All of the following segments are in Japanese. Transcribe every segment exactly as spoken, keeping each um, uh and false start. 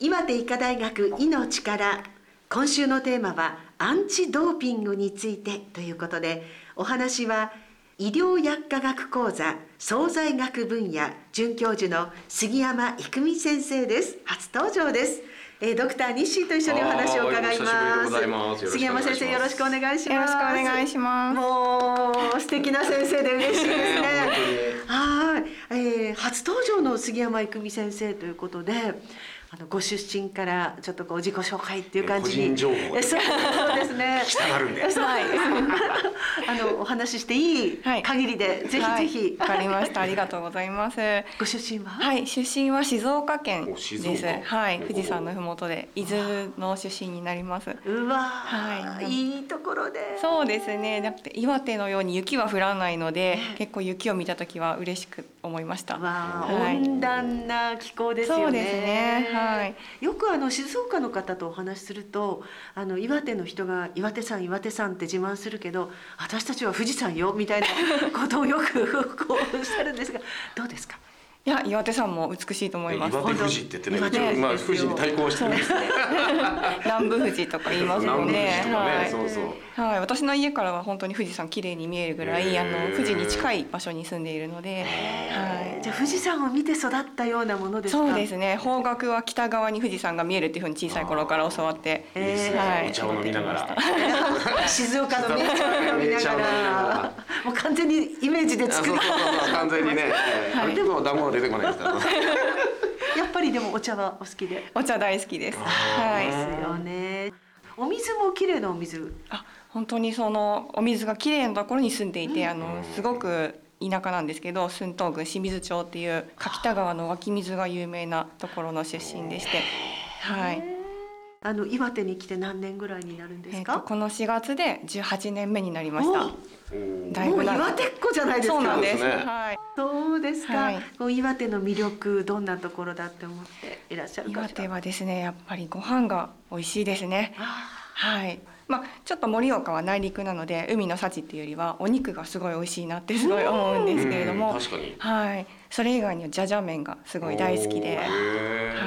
岩手医科大学医の力、今週のテーマはアンチドーピングについてということで、お話は医療薬科学講座惣菜学分野准教授の杉山郁美先生です。初登場です。えー、ドクター西と一緒にお話を伺います。杉山先生、よろしくお願いします。 よろしくお願いします。 もう素敵な先生で嬉しいですね。はい、えー、初登場の杉山郁美先生ということで、あのご出身からちょっとこう自己紹介っていう感じに、 個人情報でそうですね。 したがるんで、 はい、あのお話ししていい限りで、はい、ぜひぜひ。 わ、はい、かりました。ありがとうございます。 ご出身は？ はい、出身は静岡県です。はい、富士山のふもとで伊豆の出身になります。 うわ、 はい、 いいところで。 そうですね。だって岩手のように雪は降らないので、えー、結構雪を見たときは嬉しく思いました。 わ、はい、温暖な気候ですよね。 そうですね。はい、 よくあの静岡の方とお話しすると、あの岩手の人が岩手山岩手山って自慢するけど、私たちは富士山よみたいなことをよくこうおっしゃるんですが、どうですか？ いや、岩手山も美しいと思います。 岩手富士って言ってね、まあ富士に対抗してるんですね。 南部富士とか言いますよね。 はい、そうそう。 はい、私の家からは本当に富士山綺麗に見えるぐらい、あの富士に近い場所に住んでいるので、 はい、じゃあ富士山を見て育ったようなものですか？ そうですね。方角は北側に富士山が見えるっていうふうに小さい頃から教わって、 はい、お茶を飲みながら、 静岡の名茶を飲みながら、もう完全にイメージで作る。 完全にね。でも団子は出てこないですから。 やっぱりでもお茶はお好きで？ お茶大好きです。はい。 ですよね。お水も綺麗なお水。 あ、本当にそのお水が綺麗なところに住んでいて、あのすごく田舎なんですけど、駿東郡清水町っていう柿田川の湧き水が有名なところの出身でして、はい。 あの岩手に来て何年ぐらいになるんですか？ えー、とこのしがつでじゅうはちねんめになりました。 だいぶもう岩手っ子じゃないですか。 そうなんです。はい。 そうですか。はい、こう岩手の魅力、どんなところだって思っていらっしゃるかしら？ 岩手はですね、やっぱりご飯が美味しいですね。はい。まあ、ちょっと盛岡は内陸なので海の幸っていうよりはお肉がすごい美味しいなってすごい思うんですけれども、 確かに、 はい、それ以外にはじゃじゃ麺がすごい大好きで、はい、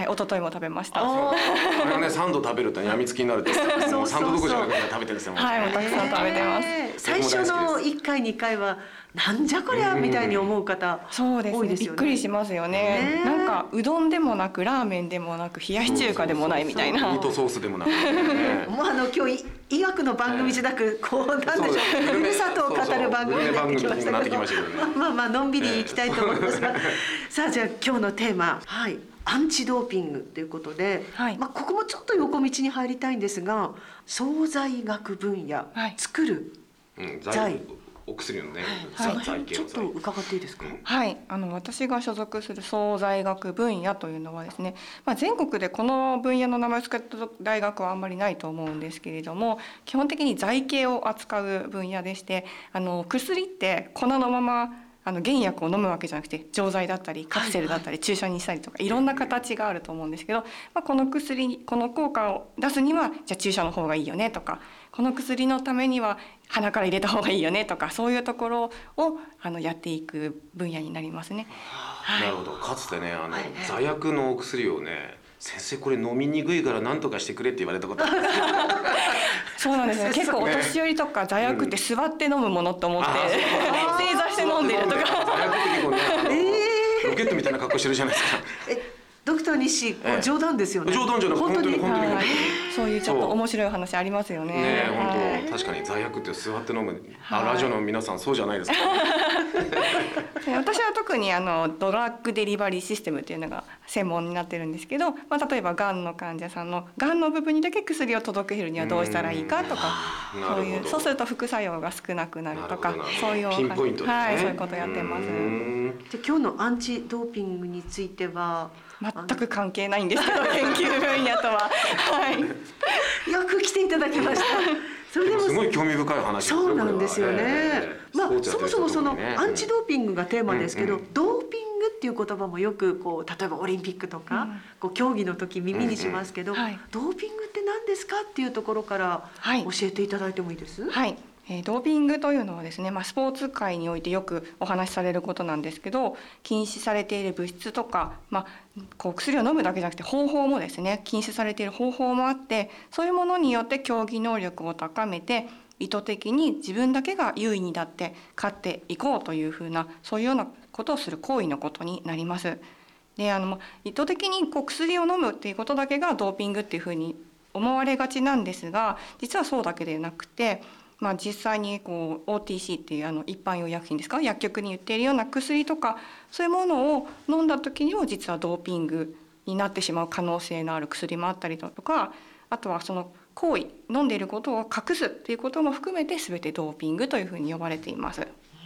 一昨日も食べました。 あれはね、さんど食べるとやみつきになるってもうさんどどころじゃなくて食べてるんですよ。 はい、もうたくさん食べてます。 最初のいっかいにかいはなんじゃこりゃみたいに思う方多いですよね。 そうですね、びっくりしますよね。なんかうどんでもなくラーメンでもなく冷やし中華でもないみたいな、 ミートソースでもなく、 もうあの今日医学の番組じゃなく、こうなんでしょう、ふるさとを語る番組になってきましたけど、まあまあのんびりいきたいと思いますが、さあじゃあ今日のテーマ、はい、アンチドーピングということで、はい、まあここもちょっと横道に入りたいんですが、惣菜学分野、はい、作る、 うん、材お薬のね、 はいはい、ちょっと伺っていいですか？ はい、あの私が所属する惣菜学分野というのはですね、まあ、全国でこの分野の名前を使った大学はあんまりないと思うんですけれども、基本的に剤系を扱う分野でして、あの薬って粉のままあの原薬を飲むわけじゃなくて、錠剤だったりカプセルだったり注射にしたりとかいろんな形があると思うんですけど、まあ、この薬にこの効果を出すにはじゃあ注射の方がいいよねとか、この薬のためには鼻から入れた方がいいよねとか、そういうところをあのやっていく分野になりますね。 はい、なるほど。かつてね、あの座薬のお薬をね、先生これ飲みにくいから何とかしてくれって言われたことあるんですよ。 そうなんですね。結構お年寄りとか座薬って座って飲むものと思って、うん、正座して飲んでるとか。 座薬って結構ね、えー、ロケットみたいな格好してるじゃないですか。 ドクター西、冗談ですよね。 冗談じゃなくて本当に本当に本当に。 そういうちょっと面白い話ありますよね。 ね、本当確かに座薬って座って飲む。あ、ラジオの皆さんそうじゃないですか。 私は特にあのドラッグデリバリーシステムっていうのが専門になってるんですけど、まあ、例えばがんの患者さんのがんの部分にだけ薬を届けるにはどうしたらいいかとか、そういうそうすると副作用が少なくなるとか、そういうピンポイントですね。 はい、そういうことやってます。 じゃ今日のアンチドーピングについては全く関係ないんですけど、研究分野とは、はい、 よく来ていただきました。それでもすごい興味深い話ですよ。 そうなんですよね。えー、まあそもそもそのアンチドーピングがテーマですけど、うんうん、ドーピングっていう言葉もよくこう例えばオリンピックとか、うん、こう競技の時耳にしますけど、うんうん、はい、ドーピングって何ですかっていうところから教えていただいてもいいです？ はい。 えー、ドーピングというのはですね、まあ、スポーツ界においてよくお話しされることなんですけど、禁止されている物質とか、まあ、こう薬を飲むだけじゃなくて方法もですね、禁止されている方法もあって、そういうものによって競技能力を高めて意図的に自分だけが優位になって勝っていこうというふうな、そういうようなことをする行為のことになります。であの意図的にこう薬を飲むっていうことだけがドーピングっていうふうに思われがちなんですが、実はそうだけでなくて、まあ、実際にこう オーティーシー っていうあの一般用薬品ですか、薬局に売っているような薬とか、そういうものを飲んだ時には実はドーピングになってしまう可能性のある薬もあったりだとか、あとはその行為、飲んでいることを隠すっていうことも含めて全てドーピングというふうに呼ばれています。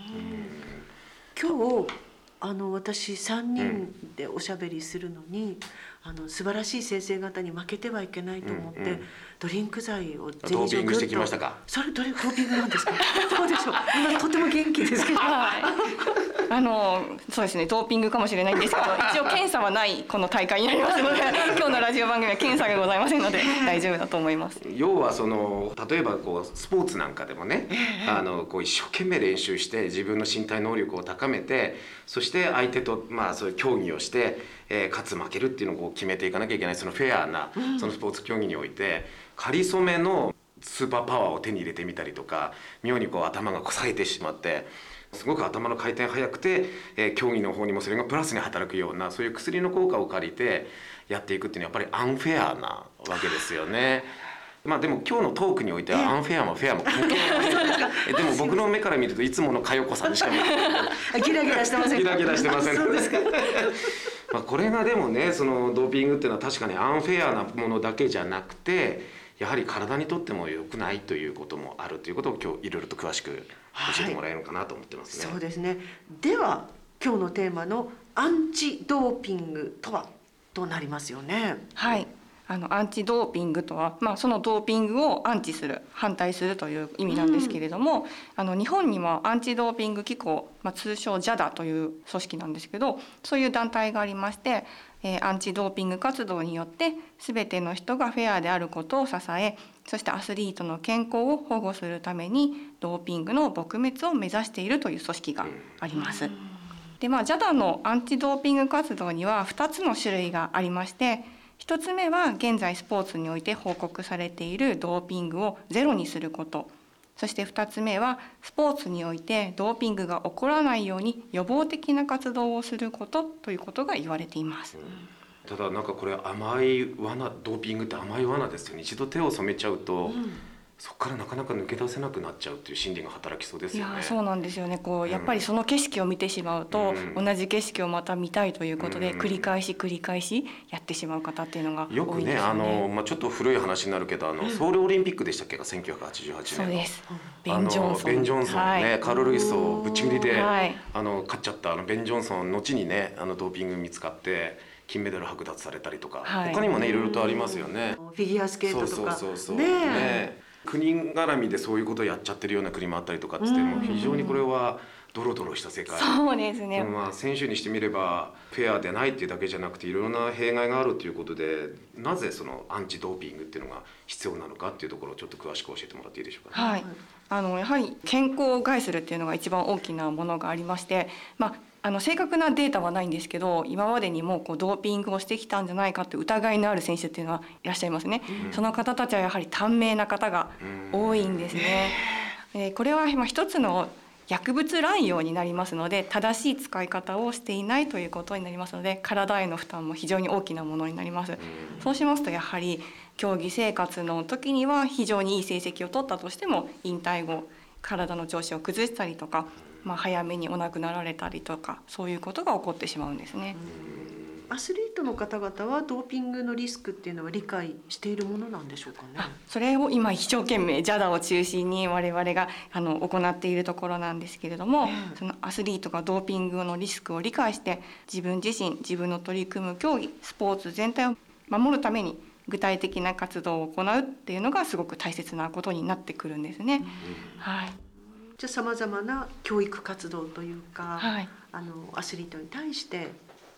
今日あの私さんにんでおしゃべりするのに、あの素晴らしい先生方に負けてはいけないと思って、うんうん、ドリンク剤をドーピングしてきましたか。 それドリンクドーピングなんですか。そうでしょう。今とても元気ですけど。 はい、あのそうですね、ドーピングかもしれないんですけど、一応検査はないこの大会になりますので、今日のラジオ番組は検査がございませんので大丈夫だと思います。 要はその例えばこうスポーツなんかでもね、あのこう一生懸命練習して自分の身体能力を高めて、そして相手とまあそういう競技をして、えー、勝つ負けるっていうのをこう決めていかなきゃいけない、そのフェアなそのスポーツ競技において、かりそめのスーパーパワーを手に入れてみたりとか、妙にこう頭がこう冴えてしまってすごく頭の回転速くて、えー、競技の方にもそれがプラスに働くような、そういう薬の効果を借りてやっていくっていうのはやっぱりアンフェアなわけですよね。まあでも今日のトークにおいてはアンフェアもフェアも関係ない。でも僕の目から見るといつもの佳代子さんにしか見えない。 ギラギラしてませんか。 ギラギラしてません。 そうですか。 まあこれがでもね、そのドーピングっていうのは確かにアンフェアなものだけじゃなくて、やはり体にとっても良くないということもあるということを今日いろいろと詳しく教えてもらえるのかなと思ってますね。 はい、そうですね。では今日のテーマのアンチドーピングとはとなりますよね。 はい。あのアンチドーピングとは、まあ、そのドーピングをアンチする、反対するという意味なんですけれども、うん、あの日本にもアンチドーピング機構、まあ、通称 ジャダ という組織なんですけど、そういう団体がありまして、えー、アンチドーピング活動によって全ての人がフェアであることを支え、そしてアスリートの健康を保護するためにドーピングの撲滅を目指しているという組織があります。うん、で、まあ、ジャダ のアンチドーピング活動にはふたつの種類がありまして、ひとつめは現在スポーツにおいて報告されているドーピングをゼロにすること、そしてふたつめはスポーツにおいてドーピングが起こらないように予防的な活動をすることということが言われています。 うん、ただなんかこれ甘い罠、ドーピングって甘い罠ですよね。一度手を染めちゃうと、うん、そこからなかなか抜け出せなくなっちゃうっていう心理が働きそうですよね。 いや、そうなんですよね。こうやっぱりその景色を見てしまうと、うん、同じ景色をまた見たいということで、うん、繰り返し繰り返しやってしまう方っていうのが多いんですよね。よくね、あの、まあ、 ちょっと古い話になるけど、あのソウルオリンピックでしたっけがせんきゅうひゃくはちじゅうはちねんの、 そうです。ベン・ジョンソン、 ベン・ジョンソンね、はい、カール・ルイスをぶっちぎりで、 はい、 あの勝っちゃったあのベン・ジョンソン、後にね、あのドーピング見つかって金メダル剥奪されたりとか、はい、他にもねいろいろとありますよね。 フィギュアスケートとか、 そうそうそうそう、ねえ、国絡みでそういうことをやっちゃってるような国もあったりとかっつって、も非常にこれはドロドロした世界。 そうですね。 まあ選手にしてみればフェアでないっていうだけじゃなくて、いろんな弊害があるということで、なぜそのアンチドーピングっていうのが必要なのかっていうところをちょっと詳しく教えてもらっていいでしょうかね。 はい。あのやはり健康を害するっていうのが一番大きなものがありまして、まああの正確なデータはないんですけど、今までにもこうドーピングをしてきたんじゃないかという疑いのある選手っていうのはいらっしゃいますね。うん、その方たちはやはり短命な方が多いんですね。うん、えー、これはまあ一つの薬物乱用になりますので、正しい使い方をしていないということになりますので、体への負担も非常に大きなものになります。うん、そうしますとやはり競技生活の時には非常にいい成績を取ったとしても、引退後体の調子を崩したりとか、まあ、早めにお亡くなられたりとか、そういうことが起こってしまうんですね。 アスリートの方々はドーピングのリスクっていうのは理解しているものなんでしょうかね。 あ、それを今一生懸命 ジャダ を中心に我々があの行っているところなんですけれども、えー、そのアスリートがドーピングのリスクを理解して、自分自身自分の取り組む競技スポーツ全体を守るために具体的な活動を行うっていうのがすごく大切なことになってくるんですね。うん、はい。 じゃあさまざまな教育活動というか、 はい、 あのアスリートに対して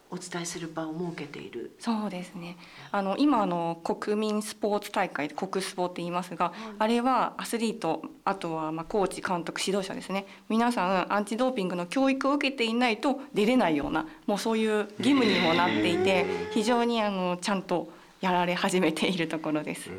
お伝えする場を設けている。 そうですね。あの今あの国民スポーツ大会国スポって言いますが、はい、あれはアスリート、あとはまあコーチ、監督、指導者ですね。皆さんアンチドーピングの教育を受けていないと出れないような、もうそういう義務にもなっていて、非常にあのちゃんとやられ始めているところです。 うー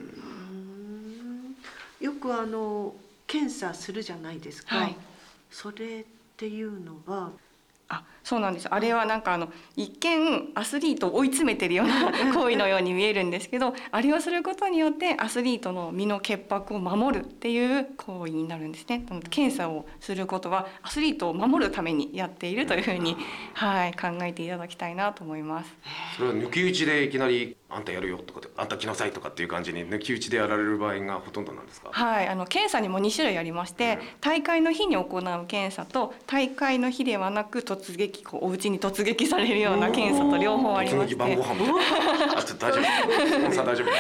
ん、よくあの検査するじゃないですか。はい、それっていうのは。 あ、そうなんです。あれはなんかあの一見アスリートを追い詰めてるような行為のように見えるんですけど、あれをすることによってアスリートの身の潔白を守るっていう行為になるんですね。検査をすることはアスリートを守るためにやっているというふうに、はい、考えていただきたいなと思います。 それは抜き打ちでいきなりあんたやるよとかで、あんた来なさいとかっていう感じに抜き打ちでやられる場合がほとんどなんですか？ はい、あの検査にもに種類ありまして、うん、大会の日に行う検査と大会の日ではなく突撃、こうお家に突撃されるような検査と両方ありまして、 突撃晩ご飯みたいな。あ、ちょっと大丈夫。スポンサー大丈夫。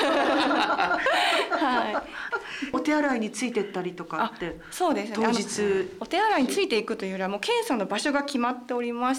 はい。 お手洗いについてったりとかって。 そうですね。 当日お手洗いについていくというよりはもう検査の場所が決まっておりまして、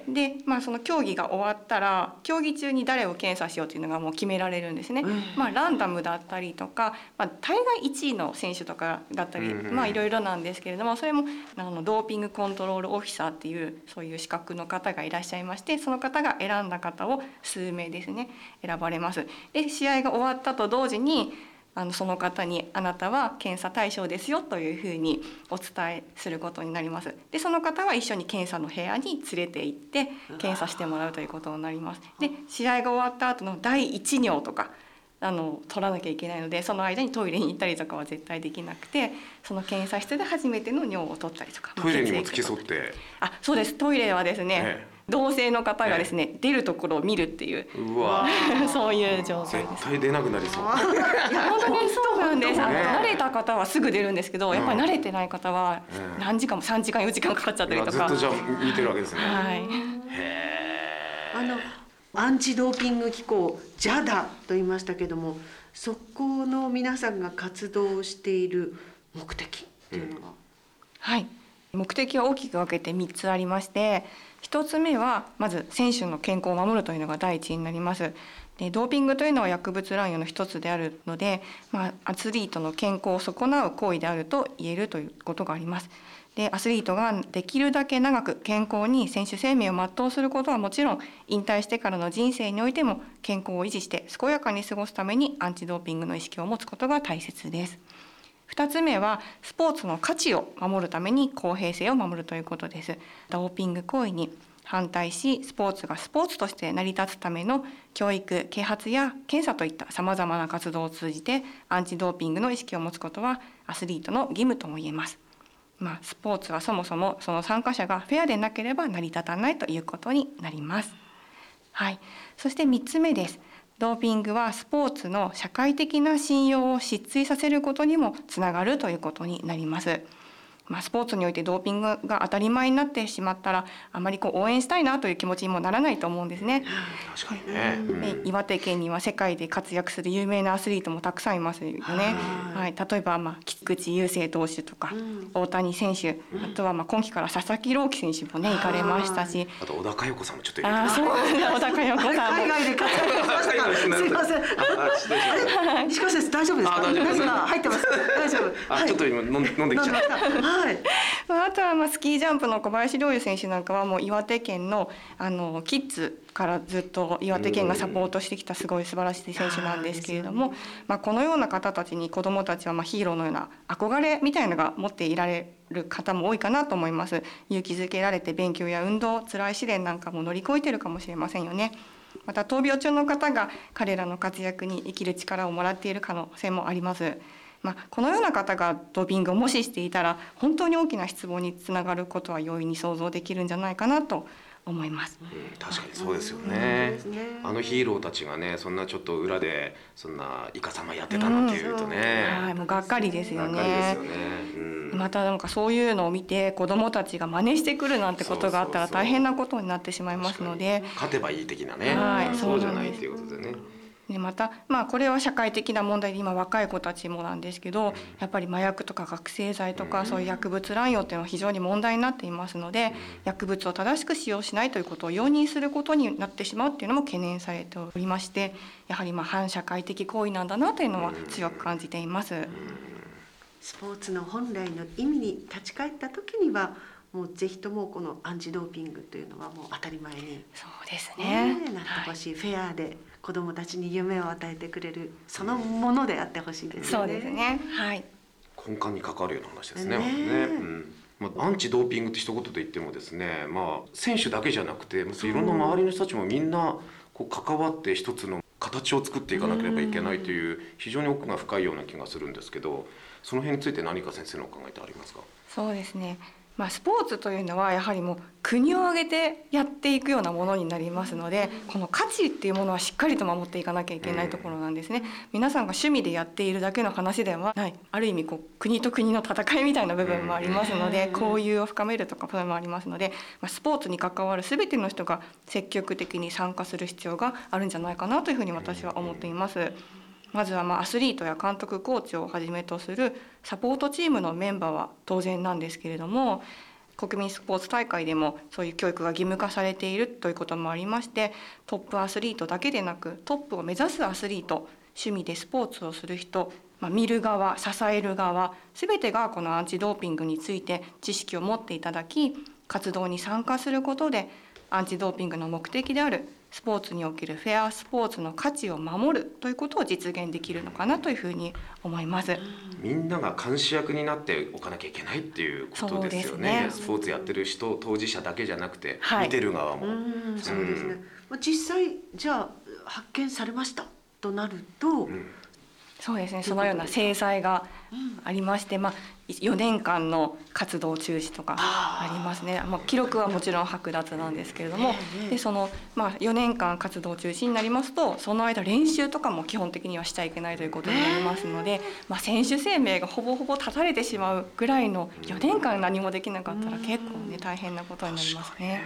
で、まあその競技が終わったら競技中に誰を検査しようというのがもう決められるんですね。うん、まあランダムだったりとか、まあ大概いちいの選手とかだったり、うんうん、まあいろいろなんですけれども、それもあのドーピングコントロールオフィサーっていうそういう資格の方がいらっしゃいまして、その方が選んだ方を数名ですね選ばれます。で、試合が終わったと同時にあのその方にあなたは検査対象ですよというふうにお伝えすることになります。で、その方は一緒に検査の部屋に連れて行って検査してもらうということになります。で、試合が終わった後のだいいち尿とかあの取らなきゃいけないので、その間にトイレに行ったりとかは絶対できなくて、その検査室で初めての尿を取ったりとか。 トイレにも付き添って。 あ、そうです。トイレはですね、ええ、同性の方がですね、ええ、出るところを見るっていう、 うわそういう状態です。 絶対出なくなりそう。 いや本当にそうなんです。あの慣れた方はすぐ出るんですけど、やっぱり慣れてない方は何時間もさんじかんよじかんかかっちゃったりとか。 ずっとじゃあ見てるわけですね。 はい。 へー。あのアンチドーピング機構ジャダと言いましたけども、そこの皆さんが活動している目的っていうのは、うん、 はい、目的は大きく分けてみっつありまして、ひとつめはまず選手の健康を守るというのが第一になります。で、ドーピングというのは薬物乱用の一つであるので、まあ、アスリートの健康を損なう行為であると言えるということがあります。で、アスリートができるだけ長く健康に選手生命を全うすることはもちろん、引退してからの人生においても健康を維持して健やかに過ごすためにアンチドーピングの意識を持つことが大切です。ふたつめはスポーツの価値を守るために公平性を守るということです。ドーピング行為に反対し、スポーツがスポーツとして成り立つための教育、啓発や検査といったさまざまな活動を通じてアンチドーピングの意識を持つことはアスリートの義務とも言えます。まあ、スポーツはそもそもその参加者がフェアでなければ成り立たないということになります。はい、そしてみっつめです。ドーピングはスポーツの社会的な信用を失墜させることにもつながるということになります。まあ、スポーツにおいてドーピングが当たり前になってしまったら、あまりこう応援したいなという気持ちにもならないと思うんですね。 確かにね、 うん、岩手県には世界で活躍する有名なアスリートもたくさんいますよね。はい、例えば、まあ、菊池雄星投手とか、うん、大谷選手、うん、あとはまあ今季から佐々木朗希選手もね行かれましたし、 あと小高洋子さんもちょっといる。 あ、そう小高洋子さんも海外で活躍しましたか。すいません。あれ、西川先生大丈夫ですか。 あ、大丈夫です。 入ってます。大丈夫。 あ、はい、ちょっと今飲んで飲んできちゃった。 はい。 あとはまあスキージャンプの小林陵侑選手なんかはもう岩手県のあのキッズからずっと岩手県がサポートしてきたすごい素晴らしい選手なんですけれども、まあ、このような方たちに子どもたちはまあヒーローのような憧れみたいなのが持っていられる方も多いかなと思います。勇気づけられて勉強や運動、辛い試練なんかも乗り越えているかもしれませんよね。また闘病中の方が彼らの活躍に生きる力をもらっている可能性もあります。まあ、このような方がドーピングをもししていたら本当に大きな失望につながることは容易に想像できるんじゃないかなと思います。 うん、確かにそうですよね。うん、あのヒーローたちがね、そんなちょっと裏でそんなイカ様やってたなんていうとね、 うん、はい、もうがっかりですよね。 がっかりですよね。うん、 またなんかそういうのを見て子どもたちが真似してくるなんてことがあったら大変なことになってしまいますので、 勝てばいい的なね、 はい、 そうじゃないっていうことでね。 でまた、まあ、これは社会的な問題で今若い子たちもなんですけど、やっぱり麻薬とか覚醒剤とかそういう薬物乱用っていうのは非常に問題になっていますので、薬物を正しく使用しないということを容認することになってしまうっていうのも懸念されておりまして、やはりまあ反社会的行為なんだなというのは強く感じています。 スポーツの本来の意味に立ち返った時にはもうぜひともこのアンチドーピングというのはもう当たり前にそうですね、 ねなってほしい、はい、フェアで子どもたちに夢を与えてくれるそのものであってほしいですよね。 そうですね、はい、 根幹に関わるような話ですね。 ねね、うんまあ、アンチドーピングって一言で言ってもですね、まあ、選手だけじゃなくていろんな周りの人たちもみんなこう関わって一つの形を作っていかなければいけないという非常に奥が深いような気がするんですけど、その辺について何か先生のお考えってありますか？ そうですね、まあ、スポーツというのはやはりもう国を挙げてやっていくようなものになりますので、この価値っていうものはしっかりと守っていかなきゃいけないところなんですね。皆さんが趣味でやっているだけの話ではない、ある意味こう国と国の戦いみたいな部分もありますので、交友を深めるとかそういうのもありますので、まあ、スポーツに関わる全ての人が積極的に参加する必要があるんじゃないかなというふうに私は思っています。まずはまあアスリートや監督コーチをはじめとするサポートチームのメンバーは当然なんですけれども、国民スポーツ大会でもそういう教育が義務化されているということもありまして、トップアスリートだけでなくトップを目指すアスリート、趣味でスポーツをする人、まあ、見る側、支える側、全てがこのアンチドーピングについて知識を持っていただき、活動に参加することでアンチドーピングの目的であるスポーツにおけるフェアスポーツの価値を守るということを実現できるのかなというふうに思います。 みんなが監視役になっておかなきゃいけないっていうことですよね。スポーツやってる人、当事者だけじゃなくて、はい、見てる側も。 うんそうですね、うん、実際じゃあ発見されましたとなると、うん、 そうですね、そのような制裁がありまして、まあ、よねんかんの活動中止とかありますね。まあ、記録はもちろん剥奪なんですけれども、でその、まあ、よねんかん活動中止になりますと、その間練習とかも基本的にはしちゃいけないということになりますので、まあ、選手生命がほぼほぼ絶たれてしまうぐらいのよねんかん何もできなかったら結構ね大変なことになりますね。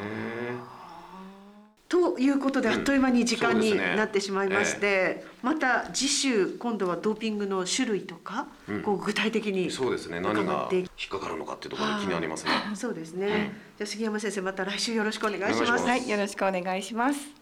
ということであっという間に時間になってしまいまして、うんねえー、また次週今度はドーピングの種類とか、うん、こう具体的にそうですね、何が引っかかるのかっていうところが気になりますね。 そうですね、うん、じゃあ杉山先生また来週よろしくお願いします。 はい、よろしくお願いします。